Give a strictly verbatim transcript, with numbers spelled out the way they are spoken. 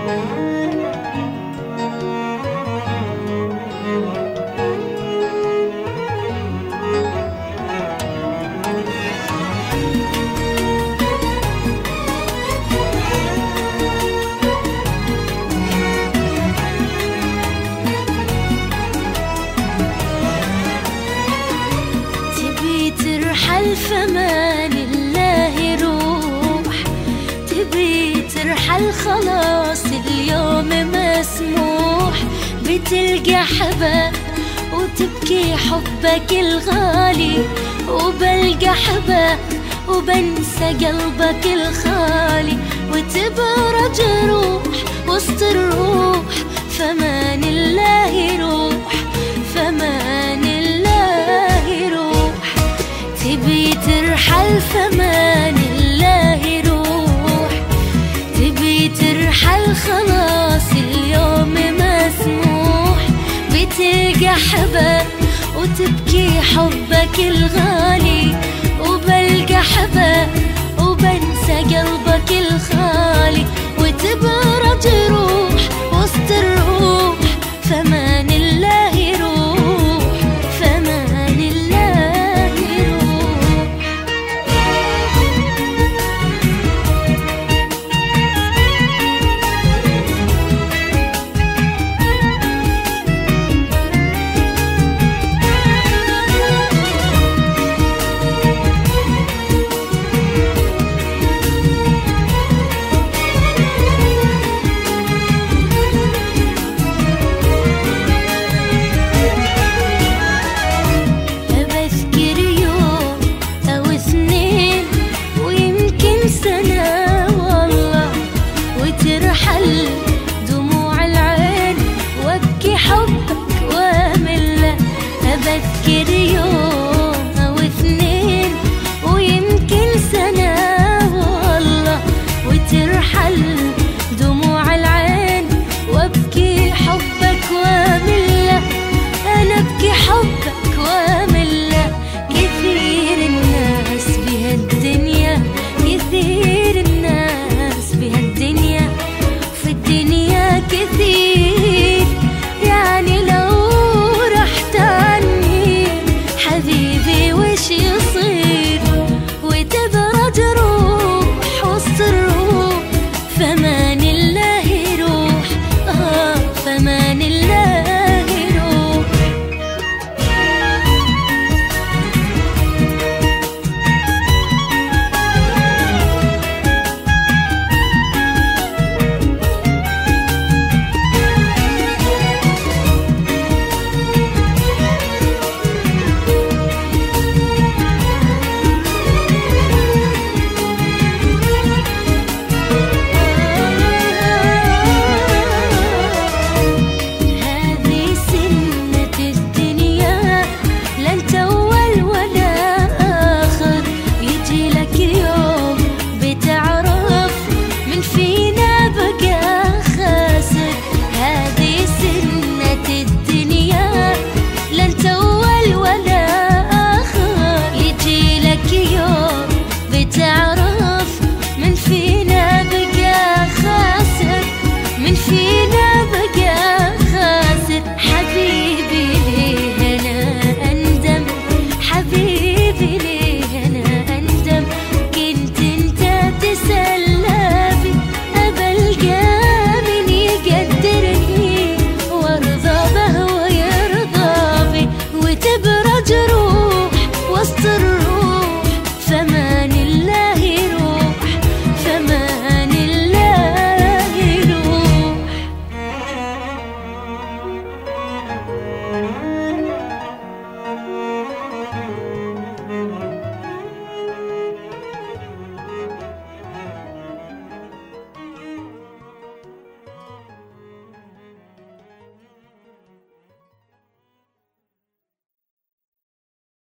فمان الله روح، تبي ترحل خلاص اليوم مسموح، بتلقى حباب وتبكي حبك الغالي، وبلقى حباب وبنسى قلبك الخالي، وتبرج روح وسط الروح، فمان الله روح، فمان الله روح، تبي ترحل فمان الله روح، تبي ترحل خلاص اليوم مسموح، بتلقى حباب وتبكي حبك الغالي، وبلقى حباب وبنسى قلبك الخالي، وتبرج روح وسط الروح، فمان الله روح، فمان الله روح. وترحل